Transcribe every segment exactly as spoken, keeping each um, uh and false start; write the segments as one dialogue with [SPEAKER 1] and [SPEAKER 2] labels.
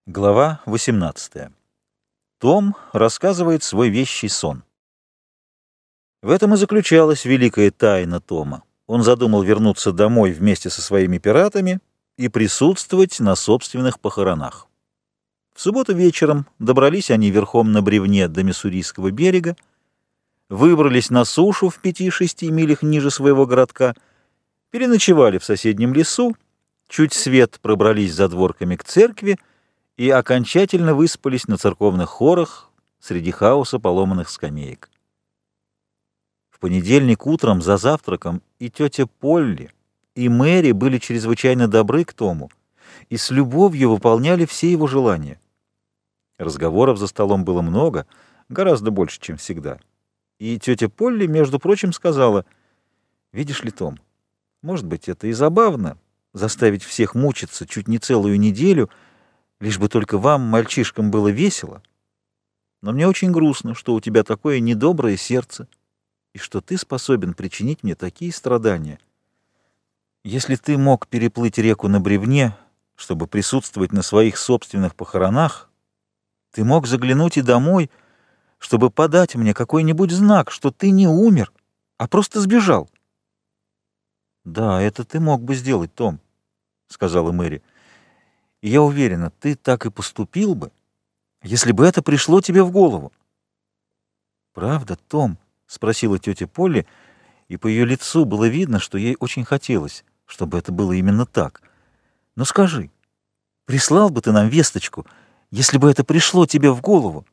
[SPEAKER 1] Глава восемнадцатая. Том рассказывает свой вещий сон. В этом и заключалась великая тайна Тома. Он задумал вернуться домой вместе со своими пиратами и присутствовать на собственных похоронах. В субботу вечером добрались они верхом на бревне до Миссурийского берега, выбрались на сушу в пяти-шести милях ниже своего городка, переночевали в соседнем лесу, чуть свет пробрались за дворками к церкви и окончательно выспались на церковных хорах среди хаоса поломанных скамеек. В понедельник утром за завтраком и тетя Полли, и Мэри были чрезвычайно добры к Тому и с любовью выполняли все его желания. Разговоров за столом было много, гораздо больше, чем всегда. И тетя Полли, между прочим, сказала: «Видишь ли, Том, может быть, это и забавно заставить всех мучиться чуть не целую неделю, лишь бы только вам, мальчишкам, было весело. Но мне очень грустно, что у тебя такое недоброе сердце, и что ты способен причинить мне такие страдания. Если ты мог переплыть реку на бревне, чтобы присутствовать на своих собственных похоронах, ты мог заглянуть и домой, чтобы подать мне какой-нибудь знак, что ты не умер, а просто сбежал». «Да, это ты мог бы сделать, Том», — сказала Мэри. «И я уверена, ты так и поступил бы, если бы это пришло тебе в голову». «Правда, Том?» — спросила тетя Полли, и по ее лицу было видно, что ей очень хотелось, чтобы это было именно так. «Но скажи, прислал бы ты нам весточку, если бы это пришло тебе в голову?»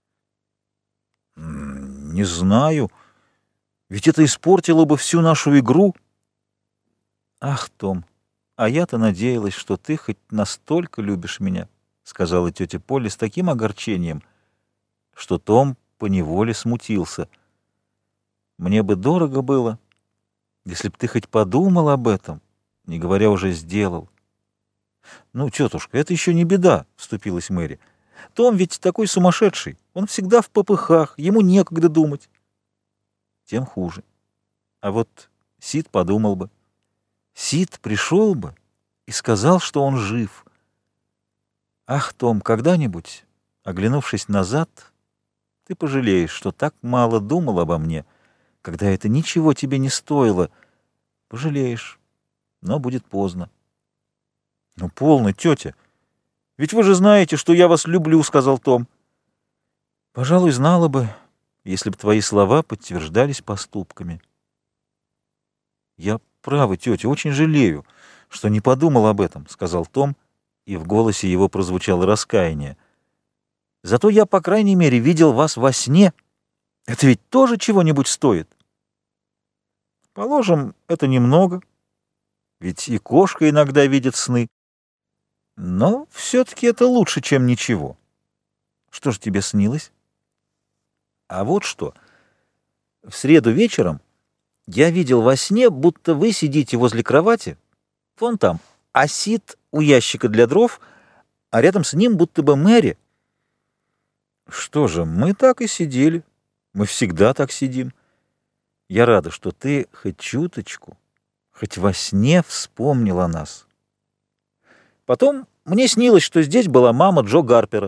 [SPEAKER 1] «Не знаю, ведь это испортило бы всю нашу игру». «Ах, Том, а я-то надеялась, что ты хоть настолько любишь меня», — сказала тетя Полли с таким огорчением, что Том поневоле смутился. «Мне бы дорого было, если б ты хоть подумал об этом, не говоря уже сделал». «Ну, тетушка, это еще не беда», — вступилась Мэри. «Том ведь такой сумасшедший, он всегда в попыхах, ему некогда думать». «Тем хуже. А вот Сид подумал бы. Сид пришел бы и сказал, что он жив. Ах, Том, когда-нибудь, оглянувшись назад, ты пожалеешь, что так мало думал обо мне, когда это ничего тебе не стоило. Пожалеешь, но будет поздно». «Ну, полно, тетя. Ведь вы же знаете, что я вас люблю», — сказал Том. «Пожалуй, знала бы, если бы твои слова подтверждались поступками». «Я право, тетя, очень жалею, что не подумал об этом», — сказал Том, и в голосе его прозвучало раскаяние. «Зато я, по крайней мере, видел вас во сне. Это ведь тоже чего-нибудь стоит». «Положим, это немного, ведь и кошка иногда видит сны. Но все-таки это лучше, чем ничего. Что же тебе снилось?» «А вот что. В среду вечером я видел во сне, будто вы сидите возле кровати, вон там, а Сид у ящика для дров, а рядом с ним будто бы Мэри». «Что же, мы так и сидели. Мы всегда так сидим. Я рада, что ты хоть чуточку, хоть во сне вспомнил о нас. Потом мне снилось, что здесь была мама Джо Гарпера».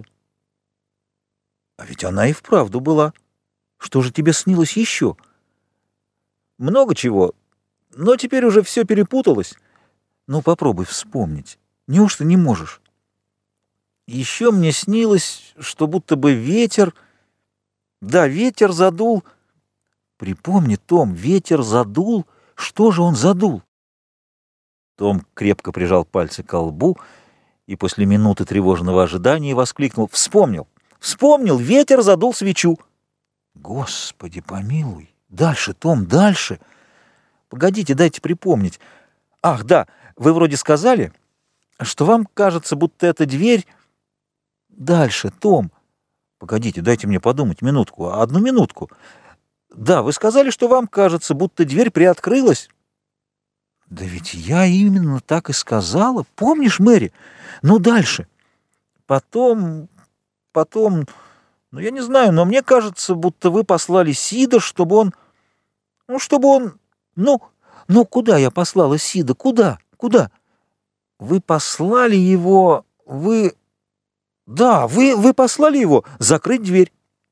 [SPEAKER 1] «А ведь она и вправду была. Что же тебе снилось еще?» «Много чего, но теперь уже все перепуталось». «Ну, попробуй вспомнить. Неужто не можешь?» «Еще мне снилось, что будто бы ветер... Да, ветер задул...» «Припомни, Том, ветер задул? Что же он задул?» Том крепко прижал пальцы ко лбу и после минуты тревожного ожидания воскликнул: «Вспомнил! Вспомнил! Ветер задул свечу!» «Господи помилуй! Дальше, Том, дальше! Погодите, дайте припомнить. Ах, да, вы вроде сказали, что вам кажется, будто эта дверь... Дальше, Том! Погодите, дайте мне подумать минутку, одну минутку. Да, вы сказали, что вам кажется, будто дверь приоткрылась». «Да ведь я именно так и сказала. Помнишь, Мэри? Ну, дальше». «Потом... потом... Ну, я не знаю, но мне кажется, будто вы послали Сида, чтобы он... Ну, чтобы он... Ну, ну, куда я послала Сида? Куда? Куда? Вы послали его... Вы... Да, вы, вы послали его закрыть дверь.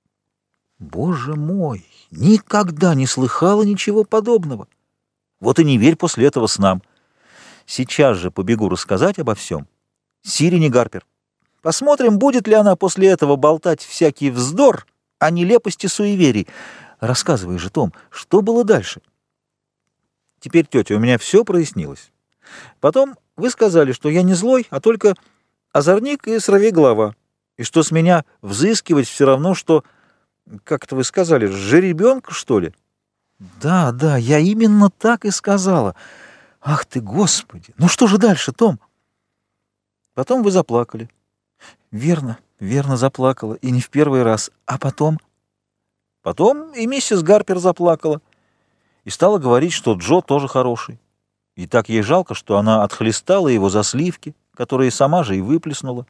[SPEAKER 1] Боже мой, никогда не слыхала ничего подобного. Вот и не верь после этого снам. Сейчас же побегу рассказать обо всем Сирине Гарпер. Посмотрим, будет ли она после этого болтать всякий вздор о нелепости суеверий. Рассказывай же, Том, что было дальше? Теперь, тетя, у меня все прояснилось. Потом вы сказали, что я не злой, а только озорник и сорвиголова, и что с меня взыскивать все равно, что, как это вы сказали, жеребенка, что ли? Да, да, я именно так и сказала. Ах ты, Господи! Ну что же дальше, Том? Потом вы заплакали. Верно, верно заплакала, и не в первый раз. А потом? Потом и миссис Гарпер заплакала, и стала говорить, что Джо тоже хороший. И так ей жалко, что она отхлестала его за сливки, которые сама же и выплеснула.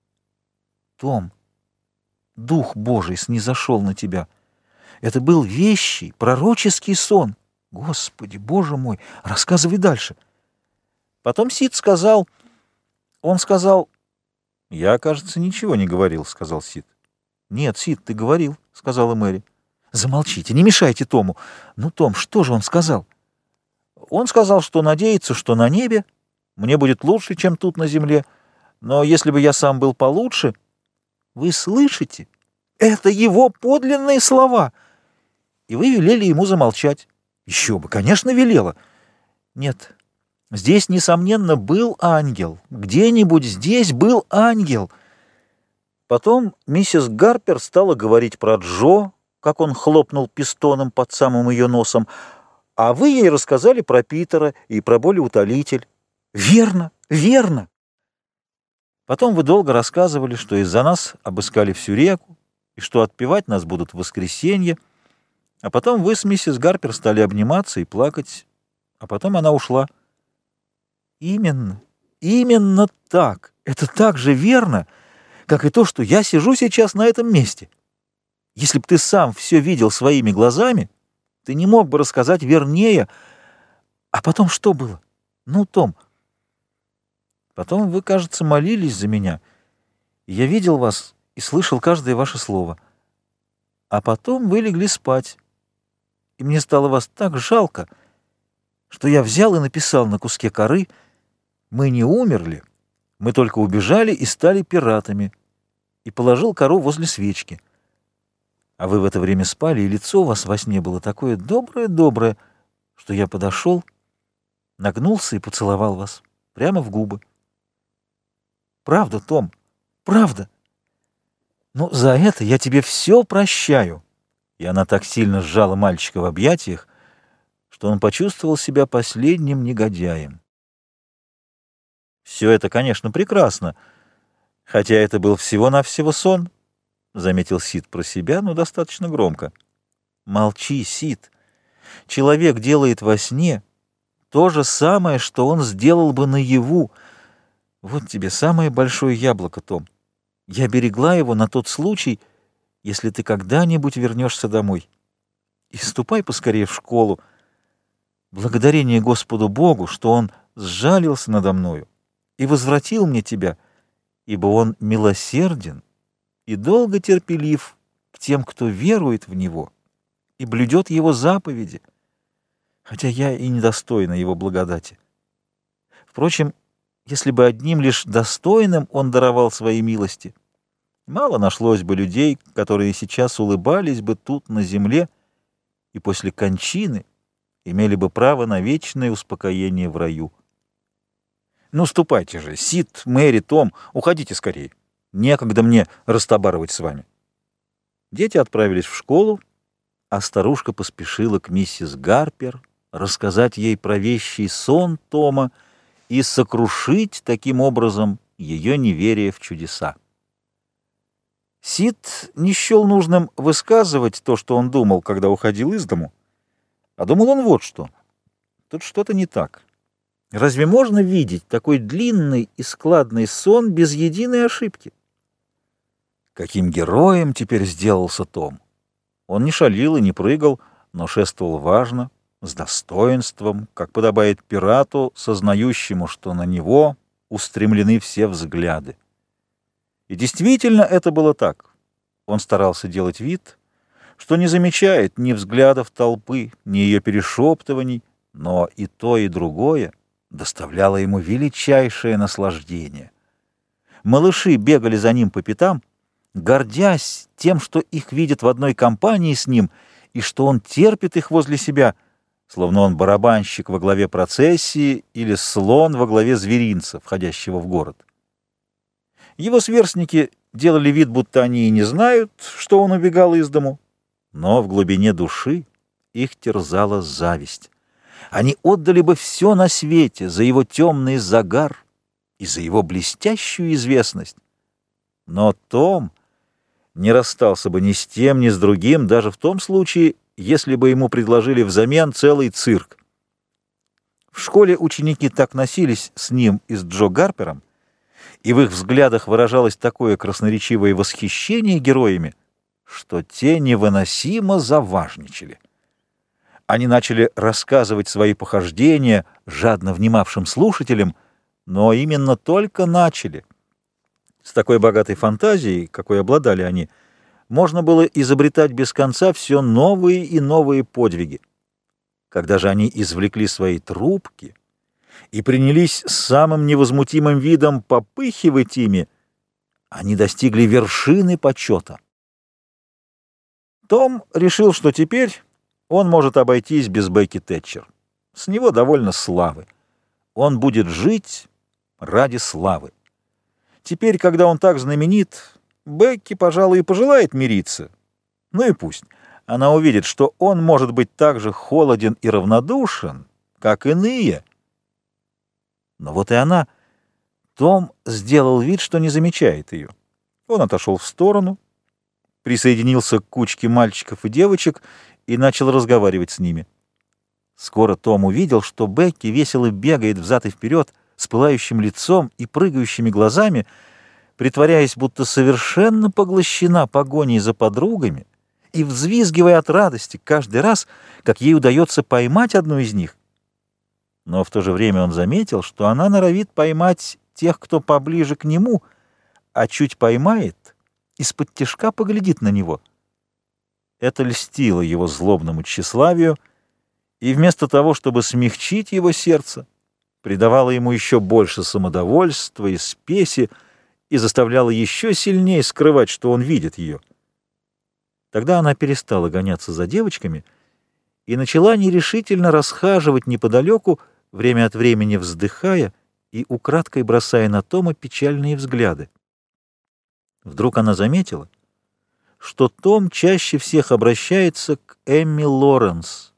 [SPEAKER 1] Том, Дух Божий снизошел на тебя. Это был вещий, пророческий сон. Господи, Боже мой, рассказывай дальше. Потом Сид сказал... Он сказал... Я, кажется, ничего не говорил, сказал Сид. Нет, Сид, ты говорил, сказала Мэри. Замолчите, не мешайте Тому. Ну, Том, что же он сказал? Он сказал, что надеется, что на небе мне будет лучше, чем тут на земле. Но если бы я сам был получше... Вы слышите? Это его подлинные слова. И вы велели ему замолчать. Еще бы, конечно, велела. Нет, здесь, несомненно, был ангел. Где-нибудь здесь был ангел. Потом миссис Гарпер стала говорить про Джо, как он хлопнул пистоном под самым ее носом, а вы ей рассказали про Питера и про болеутолитель. Верно, верно. Потом вы долго рассказывали, что из-за нас обыскали всю реку, и что отпевать нас будут в воскресенье, а потом вы с миссис Гарпер стали обниматься и плакать, а потом она ушла. Именно, именно так. Это так же верно, как и то, что я сижу сейчас на этом месте. Если б ты сам все видел своими глазами, ты не мог бы рассказать вернее. А потом что было? Ну, Том, потом вы, кажется, молились за меня, и я видел вас и слышал каждое ваше слово. А потом вы легли спать, и мне стало вас так жалко, что я взял и написал на куске коры: «Мы не умерли, мы только убежали и стали пиратами», и положил кору возле свечки. А вы в это время спали, и лицо у вас во сне было такое доброе-доброе, что я подошел, нагнулся и поцеловал вас прямо в губы. Правда, Том, правда. Ну, за это я тебе все прощаю. И она так сильно сжала мальчика в объятиях, что он почувствовал себя последним негодяем. Все это, конечно, прекрасно, хотя это был всего-навсего сон, — заметил Сид про себя, но достаточно громко. Молчи, Сид. Человек делает во сне то же самое, что он сделал бы наяву. Вот тебе самое большое яблоко, Том. Я берегла его на тот случай, если ты когда-нибудь вернешься домой. И ступай поскорее в школу. Благодарение Господу Богу, что Он сжалился надо мною и возвратил мне тебя, ибо Он милосерден и долго терпелив к тем, кто верует в Него и блюдет Его заповеди, хотя я и недостойна Его благодати. Впрочем, если бы одним лишь достойным Он даровал свои милости, мало нашлось бы людей, которые сейчас улыбались бы тут, на земле, и после кончины имели бы право на вечное успокоение в раю. Ну, ступайте же, Сид, Мэри, Том, уходите скорее. Некогда мне растобарывать с вами. Дети отправились в школу, а старушка поспешила к миссис Гарпер рассказать ей про вещий сон Тома и сокрушить таким образом ее неверие в чудеса. Сид не счел нужным высказывать то, что он думал, когда уходил из дому, а думал он вот что. Тут что-то не так. Разве можно видеть такой длинный и складный сон без единой ошибки? Каким героем теперь сделался Том? Он не шалил и не прыгал, но шествовал важно, с достоинством, как подобает пирату, сознающему, что на него устремлены все взгляды. И действительно это было так. Он старался делать вид, что не замечает ни взглядов толпы, ни ее перешептываний, но и то, и другое доставляло ему величайшее наслаждение. Малыши бегали за ним по пятам, гордясь тем, что их видят в одной компании с ним и что он терпит их возле себя, словно он барабанщик во главе процессии или слон во главе зверинца, входящего в город. Его сверстники делали вид, будто они и не знают, что он убегал из дому, но в глубине души их терзала зависть. Они отдали бы все на свете за его темный загар и за его блестящую известность. Но Том не расстался бы ни с тем, ни с другим, даже в том случае, если бы ему предложили взамен целый цирк. В школе ученики так носились с ним и с Джо Гарпером, и в их взглядах выражалось такое красноречивое восхищение героями, что те невыносимо заважничали. Они начали рассказывать свои похождения жадно внимавшим слушателям, но именно только начали. С такой богатой фантазией, какой обладали они, можно было изобретать без конца все новые и новые подвиги. Когда же они извлекли свои трубки и принялись с самым невозмутимым видом попыхивать ими, они достигли вершины почета. Том решил, что теперь он может обойтись без Бекки Тэтчер. С него довольно славы. Он будет жить ради славы. Теперь, когда он так знаменит, Бекки, пожалуй, и пожелает мириться. Ну и пусть. Она увидит, что он может быть так же холоден и равнодушен, как иные. Но вот и она. Том сделал вид, что не замечает ее. Он отошел в сторону, присоединился к кучке мальчиков и девочек и начал разговаривать с ними. Скоро Том увидел, что Бекки весело бегает взад и вперед с пылающим лицом и прыгающими глазами, притворяясь, будто совершенно поглощена погоней за подругами и взвизгивая от радости каждый раз, как ей удается поймать одну из них. Но в то же время он заметил, что она норовит поймать тех, кто поближе к нему, а чуть поймает, из-под тишка поглядит на него. Это льстило его злобному тщеславию, и вместо того, чтобы смягчить его сердце, придавало ему еще больше самодовольства и спеси и заставляло еще сильнее скрывать, что он видит ее. Тогда она перестала гоняться за девочками и начала нерешительно расхаживать неподалеку, время от времени вздыхая и украдкой бросая на Тома печальные взгляды. Вдруг она заметила, что Том чаще всех обращается к Эмми Лоренс.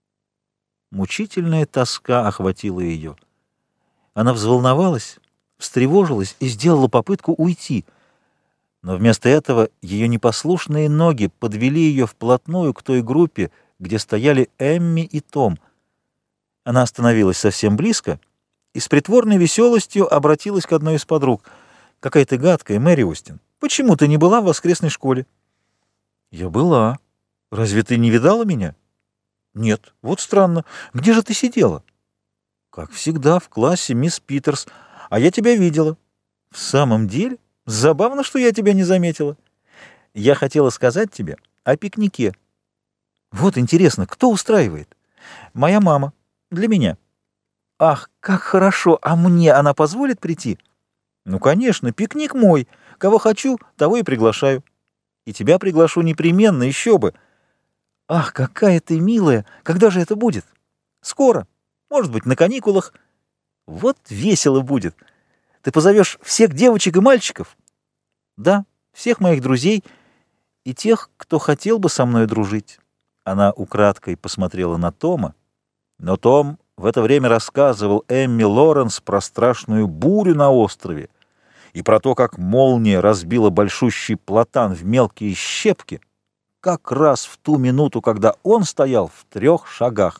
[SPEAKER 1] Мучительная тоска охватила ее. Она взволновалась, встревожилась и сделала попытку уйти, но вместо этого ее непослушные ноги подвели ее вплотную к той группе, где стояли Эмми и Том. Она остановилась совсем близко и с притворной веселостью обратилась к одной из подруг. «Какая ты гадкая, Мэри Остин! Почему ты не была в воскресной школе?» «Я была. Разве ты не видала меня?» «Нет. Вот странно. Где же ты сидела?» «Как всегда, в классе мисс Питерс. А я тебя видела». «В самом деле? Забавно, что я тебя не заметила. Я хотела сказать тебе о пикнике. Вот интересно, кто устраивает?» «Моя мама. Для меня». «Ах, как хорошо! А мне она позволит прийти?» «Ну, конечно, пикник мой. Кого хочу, того и приглашаю. И тебя приглашу непременно, еще бы. Ах, какая ты милая! Когда же это будет?» «Скоро. Может быть, на каникулах. Вот весело будет. Ты позовешь всех девочек и мальчиков?» «Да, всех моих друзей и тех, кто хотел бы со мной дружить». Она украдкой посмотрела на Тома, но Том в это время рассказывал Эмми Лоренс про страшную бурю на острове и про то, как молния разбила большущий платан в мелкие щепки, как раз в ту минуту, когда он стоял в трех шагах.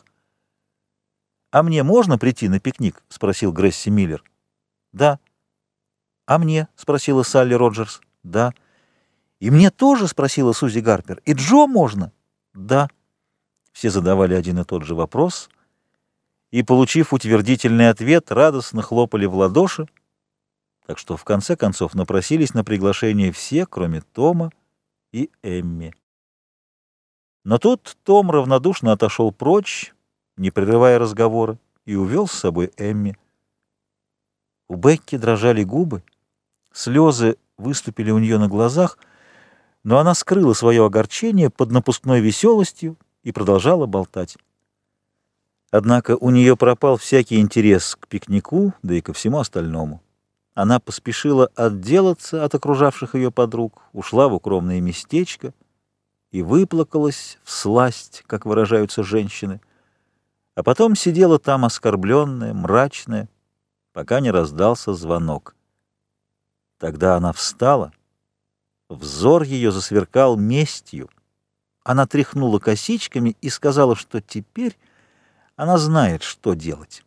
[SPEAKER 1] «А мне можно прийти на пикник?» — спросил Гресси Миллер. «Да». «А мне?» — спросила Салли Роджерс. «Да». «И мне тоже?» — спросила Сузи Гарпер. «И Джо можно?» «Да». Все задавали один и тот же вопрос, и, получив утвердительный ответ, радостно хлопали в ладоши, так что в конце концов напросились на приглашение все, кроме Тома и Эмми. Но тут Том равнодушно отошел прочь, не прерывая разговора, и увел с собой Эмми. У Бекки дрожали губы, слезы выступили у нее на глазах, но она скрыла свое огорчение под напускной веселостью и продолжала болтать. Однако у нее пропал всякий интерес к пикнику, да и ко всему остальному. Она поспешила отделаться от окружавших ее подруг, ушла в укромное местечко и выплакалась всласть, как выражаются женщины, а потом сидела там оскорбленная, мрачная, пока не раздался звонок. Тогда она встала, взор ее засверкал местью. Она тряхнула косичками и сказала, что теперь она знает, что делать.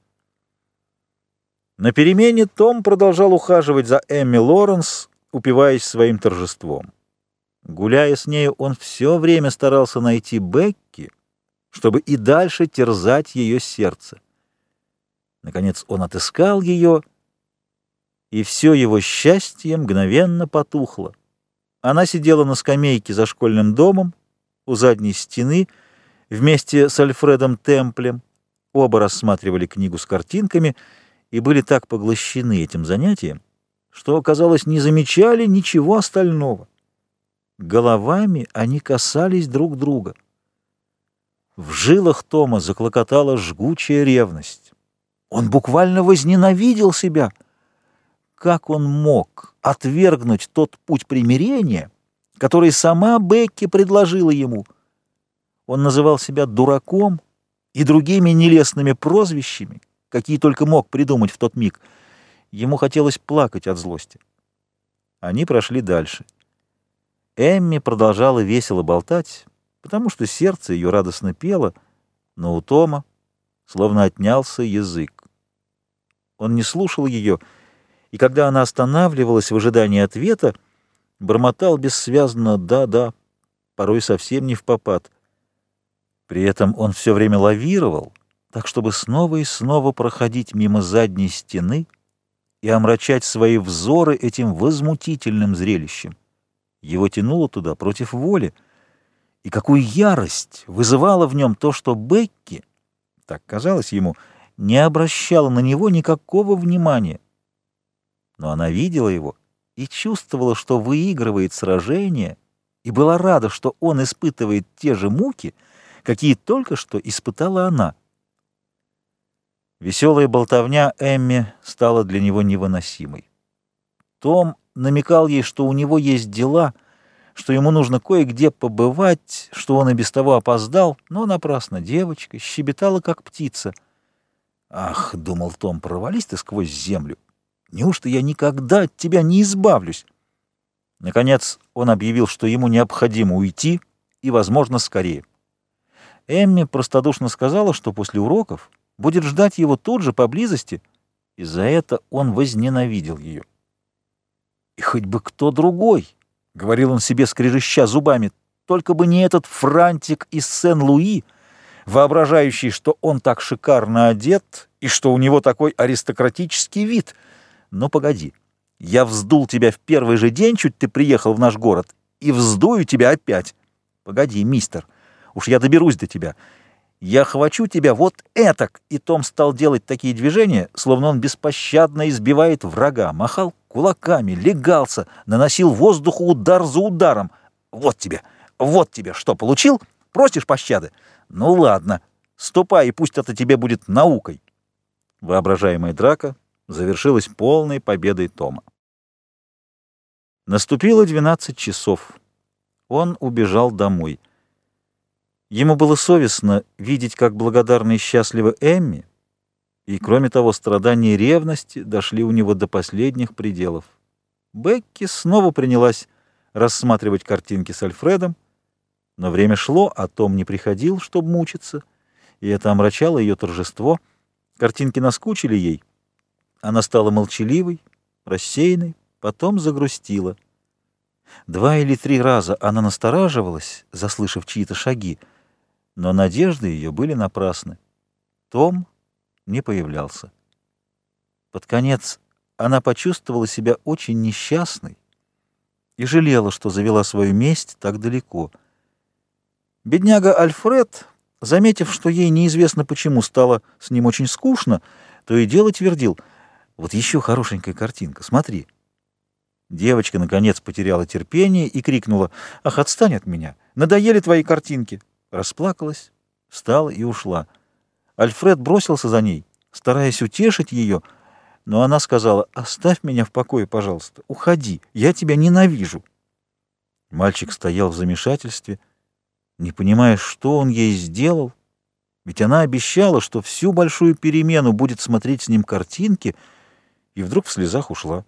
[SPEAKER 1] На перемене Том продолжал ухаживать за Эмми Лоренс, упиваясь своим торжеством. Гуляя с нею, он все время старался найти Бекки, чтобы и дальше терзать ее сердце. Наконец он отыскал ее, и все его счастье мгновенно потухло. Она сидела на скамейке за школьным домом, у задней стены, вместе с Альфредом Темплем. Оба рассматривали книгу с картинками и были так поглощены этим занятием, что, казалось, не замечали ничего остального. Головами они касались друг друга. В жилах Тома заклокотала жгучая ревность. Он буквально возненавидел себя. Как он мог отвергнуть тот путь примирения, который сама Бекки предложила ему? Он называл себя дураком и другими нелестными прозвищами, какие только мог придумать в тот миг. Ему хотелось плакать от злости. Они прошли дальше. Эмми продолжала весело болтать, потому что сердце ее радостно пело, но у Тома словно отнялся язык. Он не слушал ее, и когда она останавливалась в ожидании ответа, бормотал бессвязно «да-да», порой совсем не впопад. При этом он все время лавировал, так чтобы снова и снова проходить мимо задней стены и омрачать свои взоры этим возмутительным зрелищем. Его тянуло туда против воли, и какую ярость вызывало в нем то, что Бекки, так казалось ему, не обращала на него никакого внимания. Но она видела его и чувствовала, что выигрывает сражение, и была рада, что он испытывает те же муки, какие только что испытала она. Веселая болтовня Эмми стала для него невыносимой. Том намекал ей, что у него есть дела, что ему нужно кое-где побывать, что он и без того опоздал, но напрасно девочка щебетала, как птица. «Ах, — думал Том, — провались ты сквозь землю! Неужто я никогда от тебя не избавлюсь?» Наконец он объявил, что ему необходимо уйти, и, возможно, скорее. Эмми простодушно сказала, что после уроков будет ждать его тут же, поблизости, и за это он возненавидел ее. «И хоть бы кто другой, — говорил он себе, скрежеща зубами, — только бы не этот франтик из Сен-Луи, воображающий, что он так шикарно одет и что у него такой аристократический вид. Но погоди, я вздул тебя в первый же день, чуть ты приехал в наш город, и вздую тебя опять. Погоди, мистер, уж я доберусь до тебя. Я хвачу тебя вот этак!» И Том стал делать такие движения, словно он беспощадно избивает врага, махал кулаками, легался, наносил воздуху удар за ударом. «Вот тебе, вот тебе, что получил? Просишь пощады? Ну ладно, ступай, и пусть это тебе будет наукой». Воображаемая драка завершилась полной победой Тома. Наступило двенадцать часов. Он убежал домой. Ему было совестно видеть, как благодарна и счастлива Эмми, и, кроме того, страдания и ревности дошли у него до последних пределов. Бекки снова принялась рассматривать картинки с Альфредом, но время шло, а Том не приходил, чтобы мучиться, и это омрачало ее торжество. Картинки наскучили ей. Она стала молчаливой, рассеянной, потом загрустила. Два или три раза она настораживалась, заслышав чьи-то шаги, но надежды ее были напрасны. Том не появлялся. Под конец она почувствовала себя очень несчастной и жалела, что завела свою месть так далеко. Бедняга Альфред, заметив, что ей неизвестно почему стало с ним очень скучно, то и дело твердил: «Вот еще хорошенькая картинка, смотри». Девочка, наконец, потеряла терпение и крикнула: «Ах, отстань от меня! Надоели твои картинки!» Расплакалась, встала и ушла. Альфред бросился за ней, стараясь утешить ее, но она сказала: «Оставь меня в покое, пожалуйста, уходи, я тебя ненавижу». Мальчик стоял в замешательстве, не понимая, что он ей сделал, ведь она обещала, что всю большую перемену будет смотреть с ним картинки, и вдруг в слезах ушла.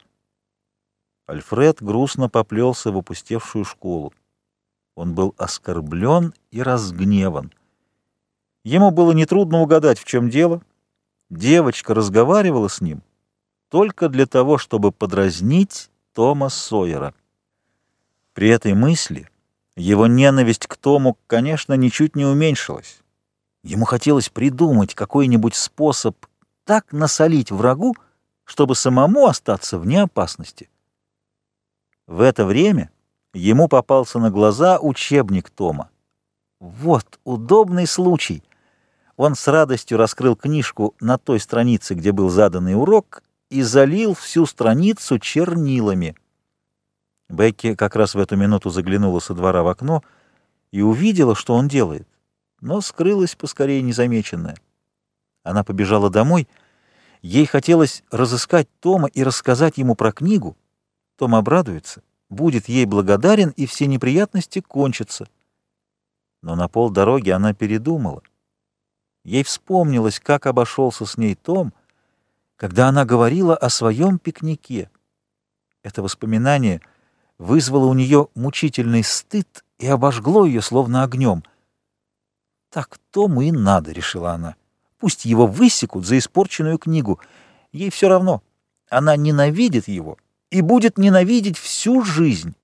[SPEAKER 1] Альфред грустно поплелся в опустевшую школу. Он был оскорблен и разгневан. Ему было нетрудно угадать, в чем дело. Девочка разговаривала с ним только для того, чтобы подразнить Тома Сойера. При этой мысли его ненависть к Тому, конечно, ничуть не уменьшилась. Ему хотелось придумать какой-нибудь способ так насолить врагу, чтобы самому остаться вне опасности. В это время ему попался на глаза учебник Тома. Вот удобный случай. Он с радостью раскрыл книжку на той странице, где был заданный урок, и залил всю страницу чернилами. Бекки как раз в эту минуту заглянула со двора в окно и увидела, что он делает, но скрылась поскорее незамеченная. Она побежала домой. Ей хотелось разыскать Тома и рассказать ему про книгу. Том обрадуется, будет ей благодарен, и все неприятности кончатся. Но на полдороги она передумала. Ей вспомнилось, как обошелся с ней Том, когда она говорила о своем пикнике. Это воспоминание вызвало у нее мучительный стыд и обожгло ее словно огнем. «Так Тому и надо», — решила она. «Пусть его высекут за испорченную книгу. Ей все равно. Она ненавидит его и будет ненавидеть всю жизнь».